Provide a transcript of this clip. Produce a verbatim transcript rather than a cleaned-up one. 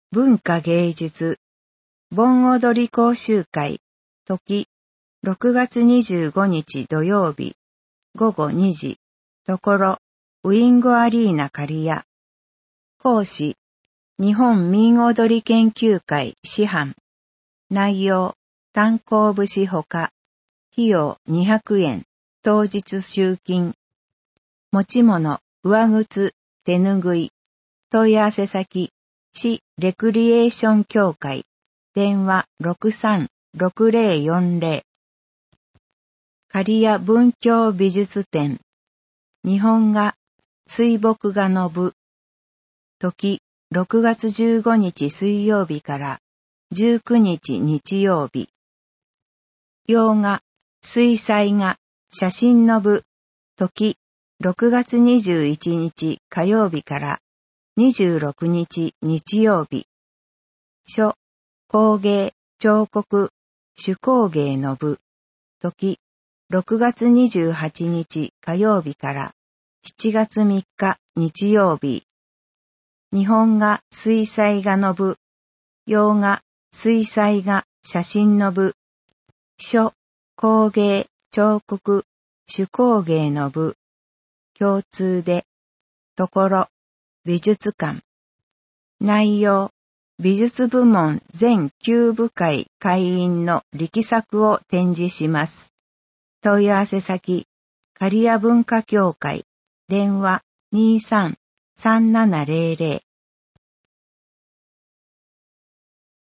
文化芸術盆踊り講習会時ろくがつにじゅうごにち土曜日ごごにじところウィングアリーナ刈谷講師日本民踊り研究会師範内容炭鉱節ほか費用にひゃくえん当日集金持ち物上靴手ぬぐい問い合わせ先市レクリエーション協会電話 ろくさんろくぜろよんぜろ 刈谷文教美術展日本画水墨画の部時ろくがつじゅうごにち水曜日からじゅうくにち日曜日洋画水彩画写真の部時ろくがつにじゅういちにち火曜日からにじゅうろくにち日曜日書工芸彫刻手工芸の部時ろくがつにじゅうはちにち火曜日からしちがつみっか日曜日日本画水彩画の部洋画水彩画写真の部書工芸彫刻手工芸の部共通でところ美術館内容美術部門全きゅうぶ会会員の力作を展示します問い合わせ先刈谷文化協会電話 にじゅうさん さんななぜろぜろ